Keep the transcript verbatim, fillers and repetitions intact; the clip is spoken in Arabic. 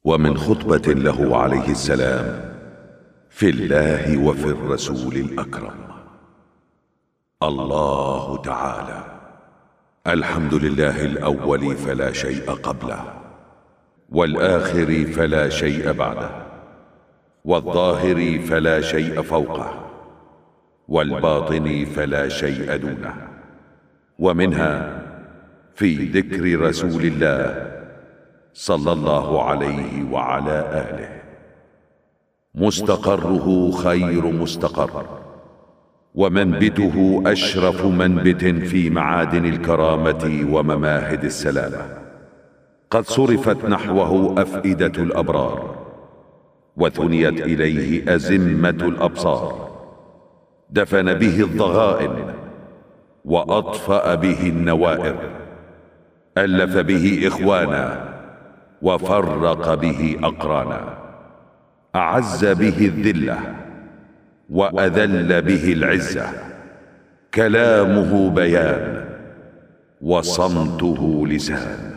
ومن خطبة له عليه السلام في الله وفي الرسول الأكرم. الله تعالى: الحمد لله الأول فلا شيء قبله، والآخر فلا شيء بعده، والظاهر فلا شيء فوقه، والباطن فلا شيء دونه. ومنها في ذكر رسول الله صلى الله عليه وعلى آله: مستقره خير مستقر، ومنبته أشرف منبت في معادن الكرامة ومماهد السلامة. قد صرفت نحوه أفئدة الأبرار، وثنيت إليه أزمة الأبصار. دفن به الضغائن، وأطفأ به النوائر. ألف به إخوانا، وفرق به أقرانا. أعز به الذلة، وأذل به العزة. كلامه بيان، وصمته لسان.